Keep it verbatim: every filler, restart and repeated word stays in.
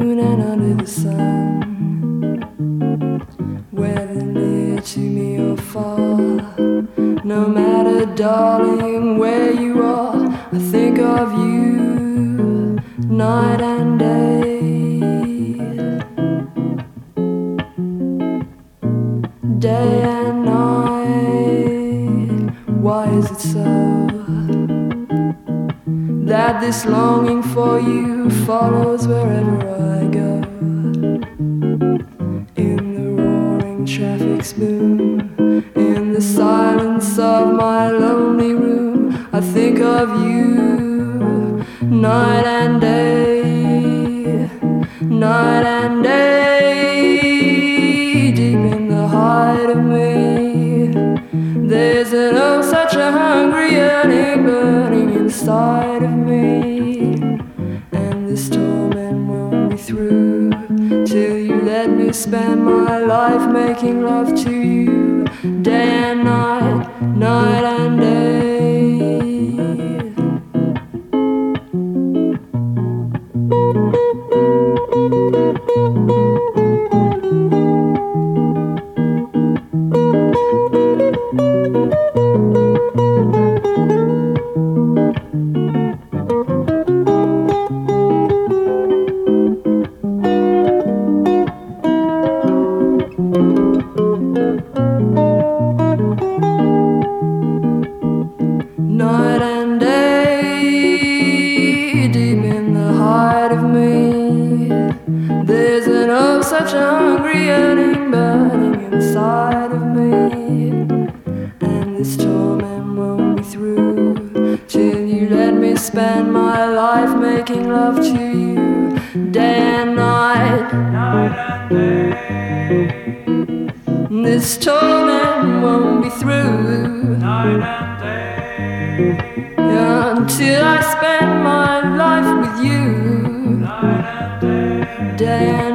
moon and under the sun, whether near to me or far. No matter, darling, where you are, I think of you night and day. Day and night, why is it so that this longing for you follows wherever I go? In the roaring traffic's boom, in the silence of my lonely room, I think of you night and day, night and day. Deep in the heart of me, there's an oh such a hungry yearning burning inside of me, and this torment won't be through till you let me spend my life making love to you, day and night, night and day. Night and day, deep in the heart of me, there's an oh such a hungry yearning burning inside of me, and this torment won't be through till you let me spend my life making love to you, day and night, night and day. This torment won't be through night and day, until I spend my life with you, night and day, day and